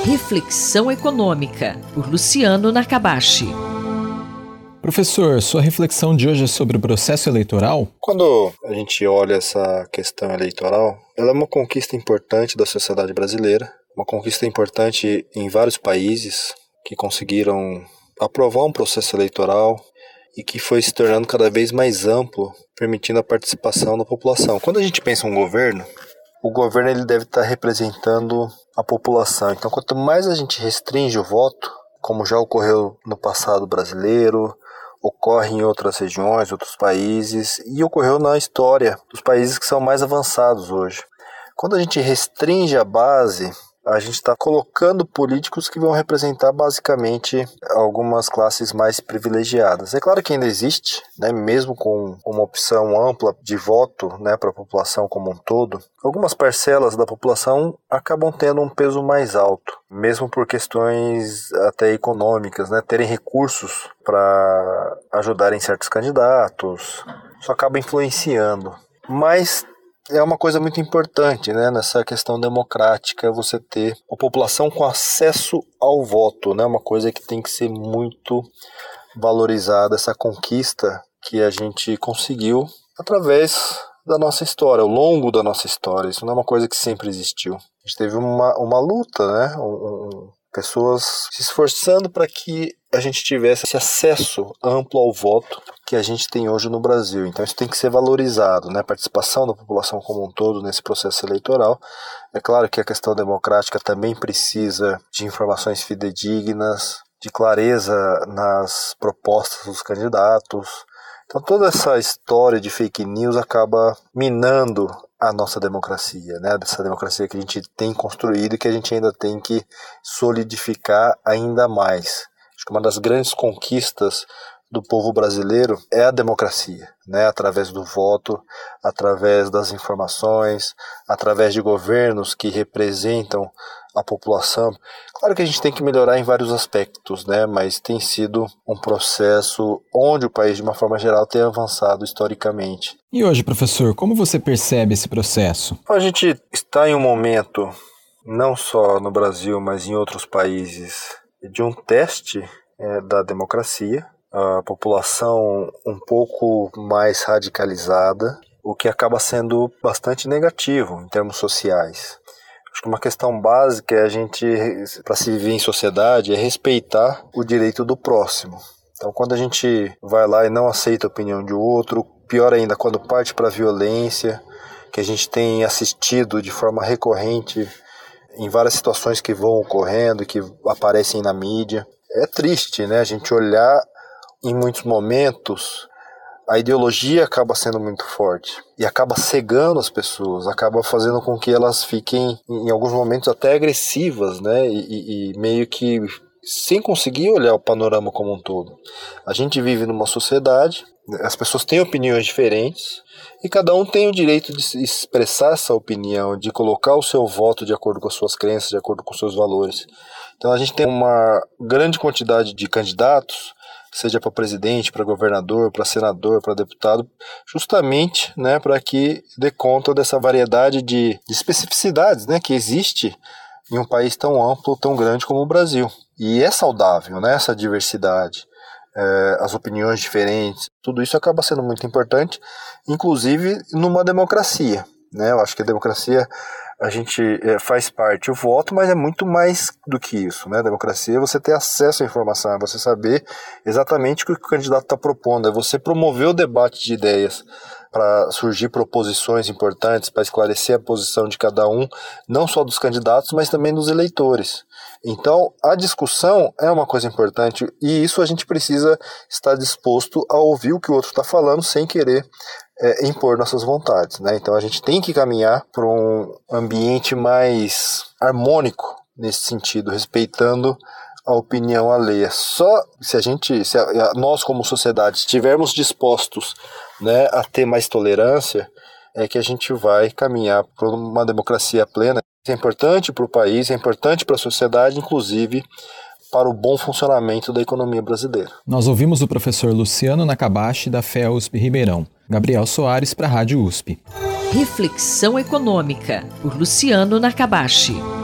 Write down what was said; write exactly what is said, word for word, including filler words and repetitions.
Reflexão Econômica, por Luciano Nakabashi. Professor, sua reflexão de hoje é sobre o processo eleitoral? Quando a gente olha essa questão eleitoral, ela é uma conquista importante da sociedade brasileira, uma conquista importante em vários países que conseguiram aprovar um processo eleitoral e que foi se tornando cada vez mais amplo, permitindo a participação da população. Quando a gente pensa em um governo, o governo ele deve estar representando a população. Então, quanto mais a gente restringe o voto, como já ocorreu no passado brasileiro, ocorre em outras regiões, outros países, e ocorreu na história dos países que são mais avançados hoje. Quando a gente restringe a base, a gente está colocando políticos que vão representar basicamente algumas classes mais privilegiadas. É claro que ainda existe, né, mesmo com uma opção ampla de voto, né, para a população como um todo, algumas parcelas da população acabam tendo um peso mais alto, mesmo por questões até econômicas, né, terem recursos para ajudarem certos candidatos, isso acaba influenciando. Mas é uma coisa muito importante, né, nessa questão democrática, você ter a população com acesso ao voto, né, uma coisa que tem que ser muito valorizada, essa conquista que a gente conseguiu através da nossa história, ao longo da nossa história. Isso não é uma coisa que sempre existiu. A gente teve uma, uma luta, né, um, um, pessoas se esforçando para que a gente tivesse esse acesso amplo ao voto que a gente tem hoje no Brasil. Então isso tem que ser valorizado, né? A participação da população como um todo nesse processo eleitoral. É claro que a questão democrática também precisa de informações fidedignas, de clareza nas propostas dos candidatos. Então toda essa história de fake news acaba minando a nossa democracia, né? Dessa democracia que a gente tem construído e que a gente ainda tem que solidificar ainda mais. Acho que uma das grandes conquistas do povo brasileiro é a democracia, né? Através do voto, através das informações, através de governos que representam a população. Claro que a gente tem que melhorar em vários aspectos, né? Mas tem sido um processo onde o país, de uma forma geral, tem avançado historicamente. E hoje, professor, como você percebe esse processo? A gente está em um momento, não só no Brasil, mas em outros países, de um teste é, da democracia. A população um pouco mais radicalizada, o que acaba sendo bastante negativo em termos sociais. Acho que uma questão básica é a gente, para se viver em sociedade, é respeitar o direito do próximo. Então, quando a gente vai lá e não aceita a opinião de outro, pior ainda, quando parte para a violência, que a gente tem assistido de forma recorrente em várias situações que vão ocorrendo, que aparecem na mídia. É triste, né? A gente olhar, em muitos momentos, a ideologia acaba sendo muito forte e acaba cegando as pessoas, acaba fazendo com que elas fiquem, em alguns momentos, até agressivas, né? E, e, e meio que sem conseguir olhar o panorama como um todo. A gente vive numa sociedade, as pessoas têm opiniões diferentes e cada um tem o direito de expressar essa opinião, de colocar o seu voto de acordo com as suas crenças, de acordo com os seus valores. Então a gente tem uma grande quantidade de candidatos, seja para presidente, para governador, para senador, para deputado, justamente, né, para que dê conta dessa variedade de, de especificidades, né, que existe em um país tão amplo, tão grande como o Brasil. E é saudável, né, essa diversidade, é, as opiniões diferentes, tudo isso acaba sendo muito importante, inclusive numa democracia, né? Eu acho que a democracia, a gente é, faz parte o voto, mas é muito mais do que isso, né? A democracia é você ter acesso à informação, é você saber exatamente o que o candidato está propondo, é você promover o debate de ideias para surgir proposições importantes, para esclarecer a posição de cada um, não só dos candidatos, mas também dos eleitores. Então, a discussão é uma coisa importante e isso a gente precisa estar disposto a ouvir o que o outro está falando sem querer é, impor nossas vontades, né? Então, a gente tem que caminhar para um ambiente mais harmônico nesse sentido, respeitando a opinião alheia. Só se a gente, se a, nós como sociedade estivermos dispostos, né, a ter mais tolerância, é que a gente vai caminhar para uma democracia plena. Isso é importante para o país, é importante para a sociedade, inclusive para o bom funcionamento da economia brasileira. Nós ouvimos o professor Luciano Nakabashi, da F E A U S P Ribeirão. Gabriel Soares, para a Rádio U S P. Reflexão Econômica, por Luciano Nakabashi.